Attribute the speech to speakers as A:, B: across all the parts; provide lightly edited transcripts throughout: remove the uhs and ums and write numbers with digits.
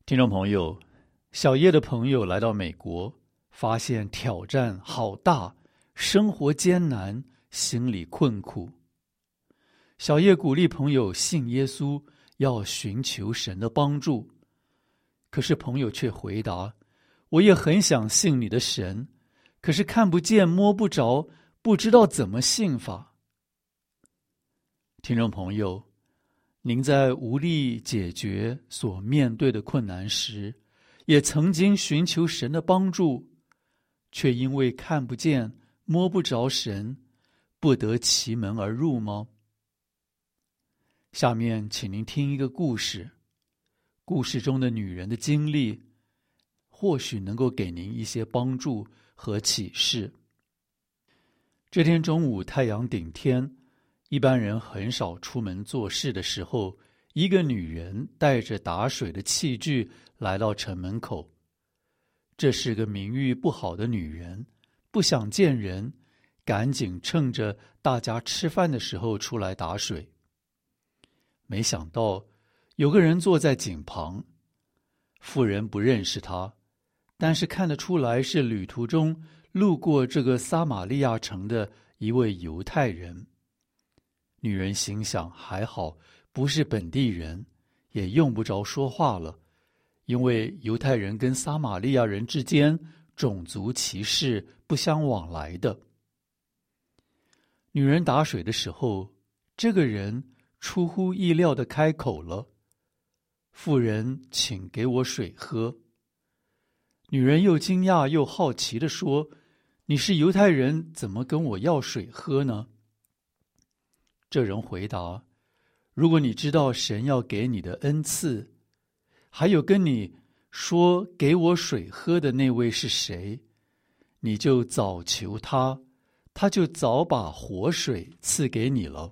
A: 听众朋友，小叶的朋友来到美国，发现挑战好大，生活艰难，心里困苦。小叶鼓励朋友信耶稣，要寻求神的帮助。可是朋友却回答：我也很想信你的神，可是看不见摸不着，不知道怎么信法。听众朋友，您在无力解决所面对的困难时，也曾经寻求神的帮助，却因为看不见摸不着神，不得其门而入吗？下面请您听一个故事，故事中的女人的经历或许能够给您一些帮助和启示。这天中午太阳顶天，一般人很少出门做事的时候，一个女人带着打水的器具来到城门口。这是个名誉不好的女人，不想见人，赶紧趁着大家吃饭的时候出来打水。没想到有个人坐在井旁，妇人不认识他，但是看得出来是旅途中路过这个撒玛利亚城的一位犹太人。女人心想，还好不是本地人，也用不着说话了，因为犹太人跟撒玛利亚人之间种族歧视不相往来的。女人打水的时候，这个人出乎意料地开口了：妇人，请给我水喝。女人又惊讶又好奇地说：你是犹太人，怎么跟我要水喝呢？这人回答：如果你知道神要给你的恩赐，还有跟你说给我水喝的那位是谁，你就早求他，他就早把活水赐给你了。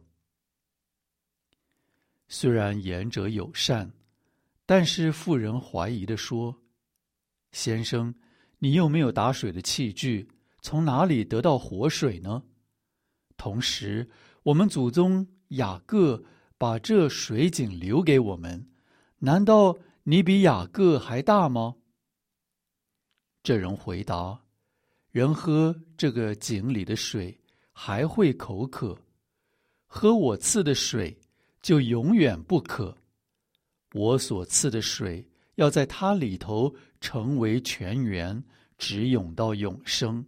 A: 虽然言者友善，但是妇人怀疑地说：先生，你又没有打水的器具，从哪里得到活水呢？同时我们祖宗雅各把这水井留给我们，难道你比雅各还大吗？这人回答：人喝这个井里的水还会口渴，喝我赐的水就永远不渴。我所赐的水要在它里头成为泉源，直涌到永生。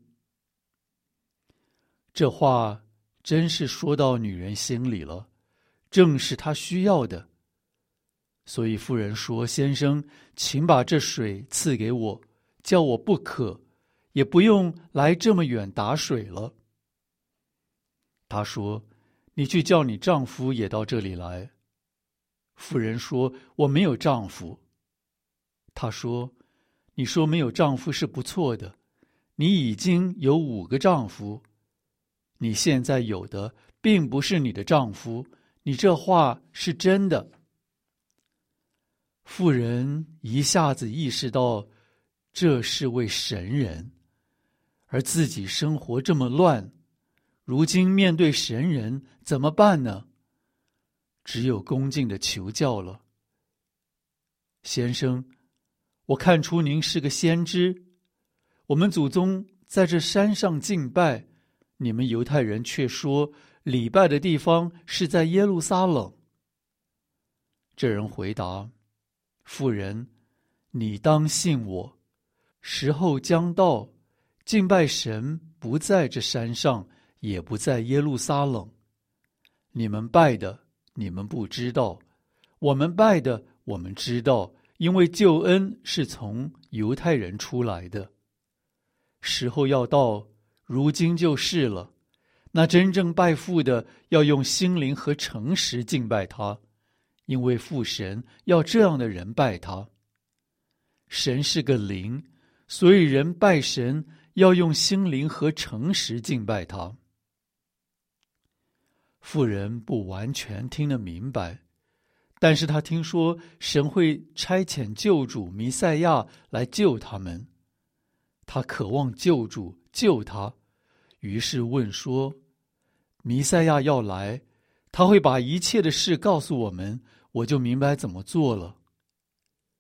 A: 这话真是说到女人心里了，正是她需要的。所以妇人说：先生，请把这水赐给我，叫我不渴，也不用来这么远打水了。他说：你去叫你丈夫也到这里来。妇人说：我没有丈夫。他说：你说没有丈夫是不错的，你已经有5个丈夫，你现在有的并不是你的丈夫，你这话是真的。妇人一下子意识到这是位神人，而自己生活这么乱，如今面对神人怎么办呢？只有恭敬的求教了。先生，我看出您是个先知，我们祖宗在这山上敬拜，你们犹太人却说礼拜的地方是在耶路撒冷。这人回答：妇人，你当信我，时候将到，敬拜神不在这山上，也不在耶路撒冷。你们拜的你们不知道，我们拜的我们知道，因为救恩是从犹太人出来的。时候要到，如今就是了。那真正拜父的要用心灵和诚实敬拜他，因为父神要这样的人拜他。神是个灵，所以人拜神要用心灵和诚实敬拜他。妇人不完全听得明白，但是他听说神会差遣救主弥赛亚来救他们，他渴望救主救他，于是问说：弥赛亚要来，他会把一切的事告诉我们，我就明白怎么做了。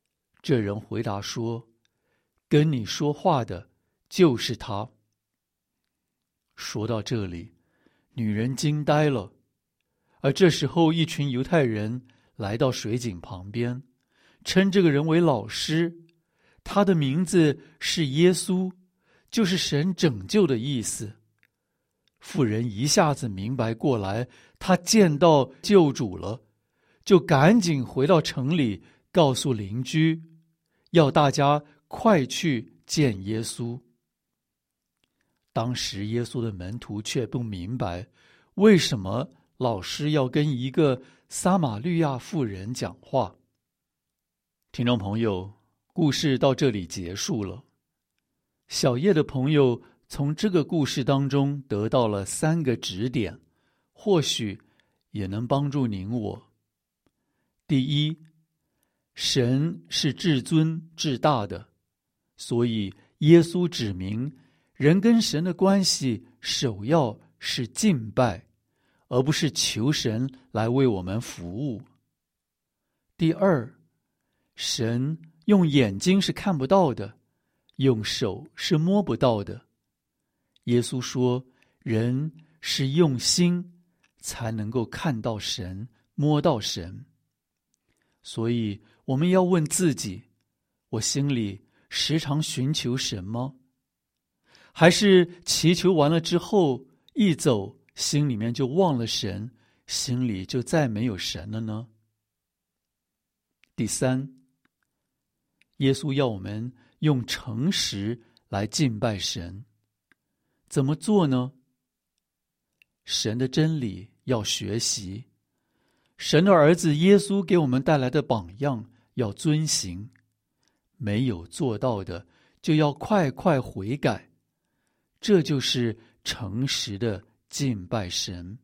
A: 这人回答说：跟你说话的就是他。说到这里，女人惊呆了。而这时候，一群犹太人来到水井旁边，称这个人为老师，他的名字是耶稣，就是神拯救的意思。妇人一下子明白过来，她见到救主了，就赶紧回到城里，告诉邻居，要大家快去见耶稣。当时耶稣的门徒却不明白，为什么老师要跟一个撒玛利亚妇人讲话。听众朋友，故事到这里结束了。小叶的朋友从这个故事当中得到了3个指点，或许也能帮助您我。第一，神是至尊至大的，所以耶稣指明人跟神的关系首要是敬拜，而不是求神来为我们服务。第二，神用眼睛是看不到的，用手是摸不到的。耶稣说，人是用心才能够看到神，摸到神。所以我们要问自己，我心里时常寻求神吗？还是祈求完了之后一走，心里面就忘了神，心里就再没有神了呢？第三，耶稣要我们用诚实来敬拜神。怎么做呢？神的真理要学习，神的儿子耶稣给我们带来的榜样要遵行，没有做到的就要快快悔改，这就是诚实的敬拜神。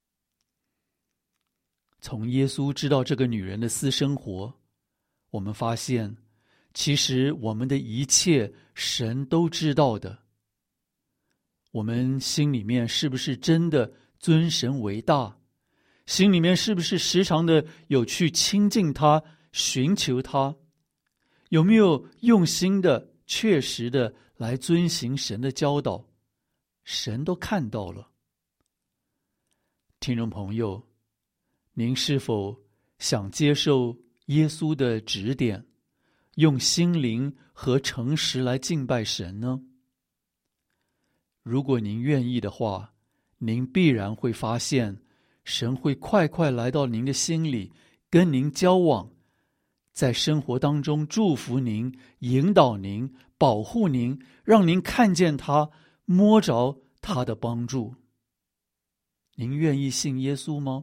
A: 从耶稣知道这个女人的私生活，我们发现其实我们的一切神都知道的。我们心里面是不是真的尊神为大？心里面是不是时常的有去亲近他，寻求他？有没有用心的确实的来遵行神的教导？神都看到了。听众朋友，您是否想接受耶稣的指点，用心灵和诚实来敬拜神呢？如果您愿意的话，您必然会发现，神会快快来到您的心里，跟您交往，在生活当中祝福您，引导您，保护您，让您看见他，摸着他的帮助。您愿意信耶稣吗？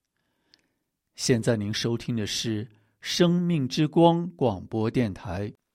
A: 现在您收听的是生命之光广播电台，